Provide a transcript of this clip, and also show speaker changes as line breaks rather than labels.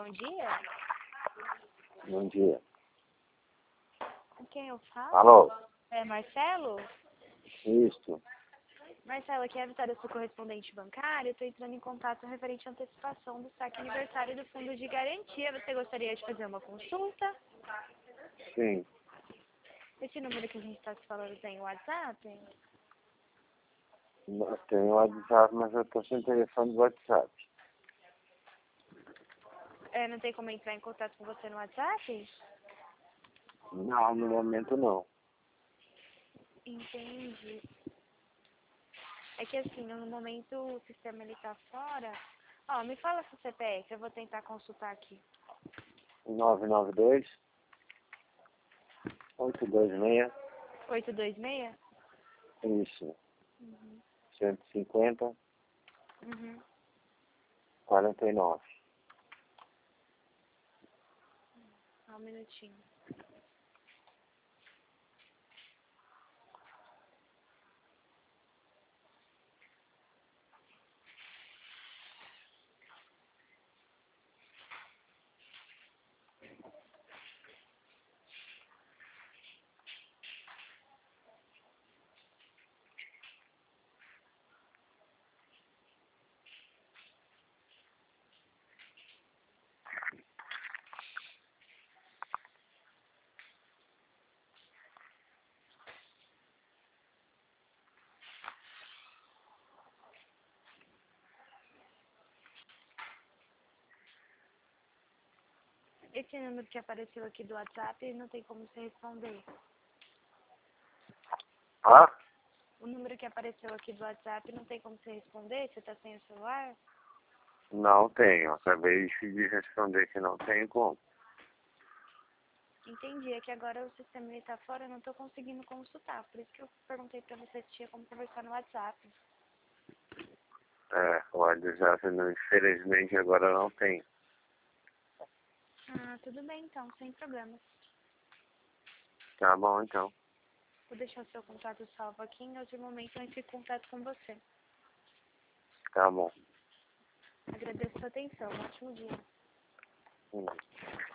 bom dia.
Bom dia.
Com quem eu falo?
Alô?
É Marcelo?
Isso.
Marcelo, aqui é a Vitória, sou correspondente bancário. Estou entrando em contato referente à antecipação do saque aniversário do fundo de garantia. Você gostaria de fazer uma consulta?
Sim.
Esse número que a gente está se falando tem o WhatsApp?
Eu tenho o WhatsApp, mas eu estou sem telefone do WhatsApp.
Não tem como entrar em contato com você no WhatsApp?
Não, no momento não.
Entendi. É que assim, no momento o sistema ele tá fora. Ó, me fala seu CPF, eu vou tentar consultar aqui.
992 826
826?
isso.
Uhum.
150
Uhum.
49.
Só um minutinho. Esse número que apareceu aqui do WhatsApp não tem como você responder.
Ah?
O número que apareceu aqui do WhatsApp não tem como você responder? Você tá sem o celular?
Não tenho. Acabei de responder que não tenho como.
Entendi, é que agora o sistema ele tá fora, eu não tô conseguindo consultar. Por isso que eu perguntei pra você se tinha como conversar no WhatsApp.
O WhatsApp, infelizmente, agora não tem.
Ah, tudo bem então, sem problemas.
Tá bom, então.
Vou deixar o seu contato salvo aqui, em outro momento eu entro em contato com você.
Tá bom.
Agradeço a sua atenção, um ótimo dia.
Hum.